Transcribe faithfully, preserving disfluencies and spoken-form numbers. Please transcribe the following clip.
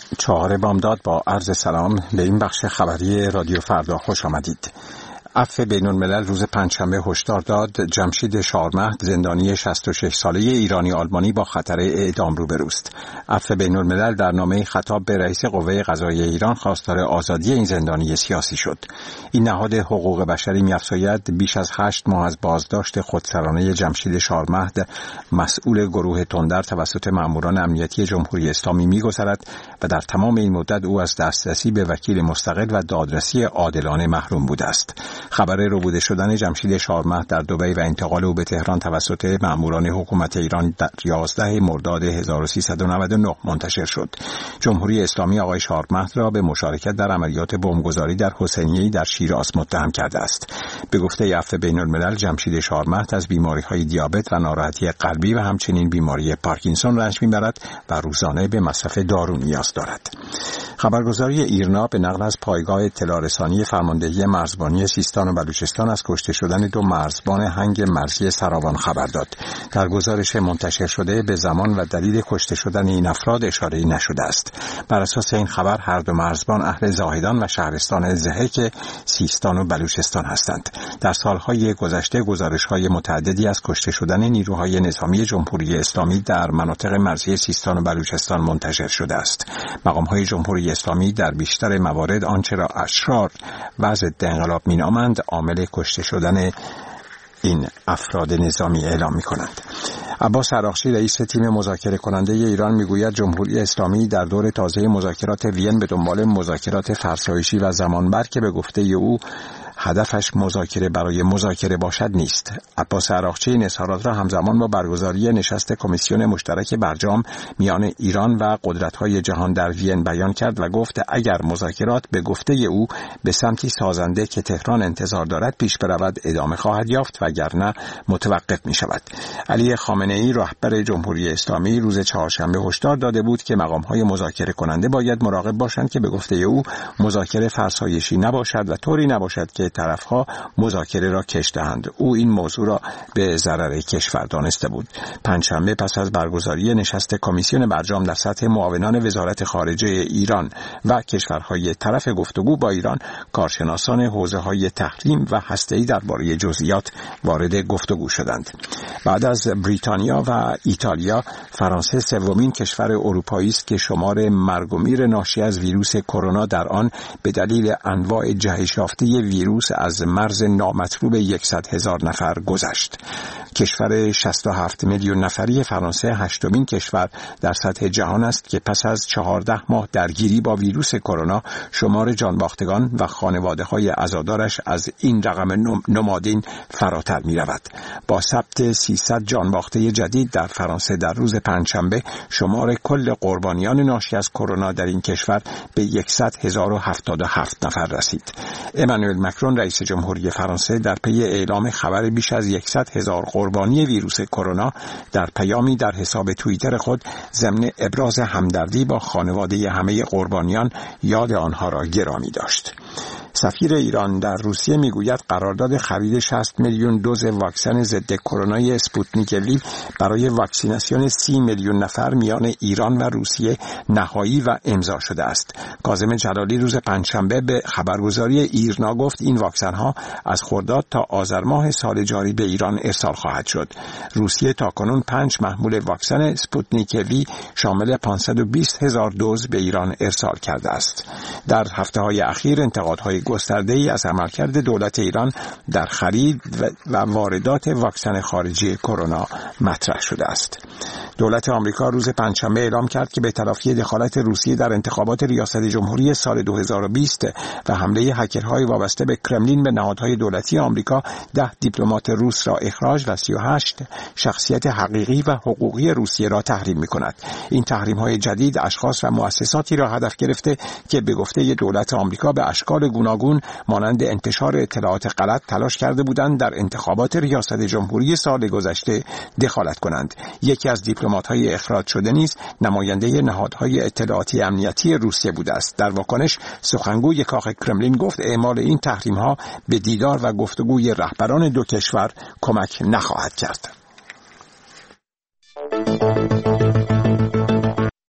چهار بامداد با عرض سلام به این بخش خبری رادیو فردا خوش آمدید. عفو بین‌الملل روز پنجشنبه هشدار داد جمشید شارمهد زندانی شصت و شش ساله ایرانی آلمانی با خطر اعدام روبروست. عفو بین‌الملل در نامه خطاب به رئیس قوه قضاییه ایران خواستار آزادی این زندانی سیاسی شد. این نهاد حقوق بشری می‌افزاید بیش از هشت ماه از بازداشت خودسرانه جمشید شارمهد مسئول گروه تندر توسط ماموران امنیتی جمهوری اسلامی می‌گذرد و در تمام این مدت او از دسترسی به وکیل مستقل و دادرسی عادلانه محروم بوده است. خبر ربوده شدن جمشید شارمهد در دبی و انتقال او به تهران توسط ماموران حکومت ایران در یازده مرداد هزار و سیصد و نود و نه منتشر شد. جمهوری اسلامی آقای شارمهد را به مشارکت در عملیات بمبگذاری در حسینیه‌ای در شیراز متهم کرده است. به گفته عفو بین‌الملل جمشید شارمهد از بیماری‌های دیابت و ناراحتی قلبی و همچنین بیماری پارکینسون رنج می‌برد و روزانه به مصرف دارو نیاز دارد. خبرگزاری ایرنا به نقل از پایگاه اطلاع رسانی فرماندهی مرزبانی سیستان و بلوچستان از کشته شدن دو مرزبان هنگ مرزی سراوان خبر داد. در گزارش منتشر شده به زمان و دلیل کشته شدن این افراد اشاره‌ای نشده است. بر اساس این خبر هر دو مرزبان اهل زاهدان و شهرستان ضحک سیستان و بلوچستان هستند. در سالهای گذشته گزارش‌های متعددی از کشته شدن نیروهای نظامی جمهوری اسلامی در مناطق مرزی سیستان و بلوچستان منتشر شده است. مقام‌های جمهوری اسلامی در بیشتر موارد آنچه را اشرار و ضد انقلاب مینامند عامل کشته شدن این افراد نظامی اعلام می‌کنند. عباس عراقچی رئیس تیم مذاکره کننده ایران میگوید جمهوری اسلامی در دور تازه مذاکرات وین به دنبال مذاکرات فرسایشی و زمانبر که به گفته او هدفش مذاکره برای مذاکره باشد نیست. عباس عراقچی این اظهارات را همزمان با برگزاری نشست کمیسیون مشترک برجام میان ایران و قدرت‌های جهان در وین بیان کرد و گفت اگر مذاکرات به گفته او به سمتی سازنده که تهران انتظار دارد پیش برود ادامه خواهد یافت وگرنه متوقف می شود. علی خامنه‌ای رهبر جمهوری اسلامی روز چهارشنبه هشدار داده بود که مقام‌های مذاکره کننده باید مراقب باشند که به گفته او مذاکره فرسایشی نباشد و طوری نباشد که طرفها مذاکره را کش دهند. او این موضوع را به ضرر کشور دانسته بود. پنجشنبه پس از برگزاری نشست کمیسیون برجام در سطح معاونان وزارت خارجه ایران و کشورهای طرف گفتگو با ایران کارشناسان حوزه‌های تحریم و هسته‌ای درباره جزئیات وارد گفتگو شدند. بعد از بریتانیا و ایتالیا فرانسه سومین کشور اروپایی است که شمار مرگ و میر ناشی از ویروس کرونا در آن به دلیل انواع جهش یافته ویروس از مرز نامطلوب صد هزار نفر گذشت. کشور شصت و هفت میلیون نفری فرانسه هشتمین کشور در سطح جهان است که پس از چهارده ماه درگیری با ویروس کرونا شمار جانباختگان و خانواده‌های عزادارش از این رقم نمادین فراتر می‌رود. با ثبت سیصد جانباخته جدید در فرانسه در روز پنجشنبه شمار کل قربانیان ناشی از کرونا در این کشور به صد هزار و هفتاد و هفت نفر رسید. امانوئل مکرون رئیس جمهوری فرانسه در پی اعلام خبر بیش از صد هزار قربانی ویروس کرونا در پیامی در حساب توییتر خود ضمن ابراز همدردی با خانواده همه قربانیان یاد آنها را گرامی داشت. سفیر ایران در روسیه میگوید قرارداد خرید شصت میلیون دوز واکسن ضد کرونا اسپوتنیک وی برای واکسیناسیون سی میلیون نفر میان ایران و روسیه نهایی و امضا شده است. کاظم جلالی روز پنجشنبه به خبرگزاری ایرنا گفت این واکسن ها از خرداد تا آذر ماه سال جاری به ایران ارسال خواهد شد. روسیه تاکنون پنج محمول واکسن اسپوتنیک وی شامل پانصد و بیست هزار دوز به ایران ارسال کرده است. در هفته‌های اخیر انتقادهای گسترده‌ای از عملکرد دولت ایران در خرید و واردات واکسن خارجی کرونا مطرح شده است. دولت آمریکا روز پنجشنبه اعلام کرد که به تلافی دخالت روسیه در انتخابات ریاست جمهوری سال دو هزار و بیست و حمله هکرهای وابسته به کرملین به نهادهای دولتی آمریکا ده دیپلمات روس را اخراج و سی و هشت شخصیت حقیقی و حقوقی روسیه را تحریم می‌کند. این تحریم‌های جدید اشخاص و مؤسساتی را هدف گرفته که به گفته دولت آمریکا به اشکال گوناگون مانند انتشار اطلاعات غلط تلاش کرده بودند در انتخابات ریاست جمهوری سال گذشته دخالت کنند. یکی از دیپلمات‌های اخراج شده نیز نماینده نهادهای اطلاعاتی امنیتی روسیه بوده است. در واکنش سخنگوی کاخ کرملین گفت اعمال این تحریم‌ها به دیدار و گفتگوی رهبران دو کشور کمک نخواهد کرد.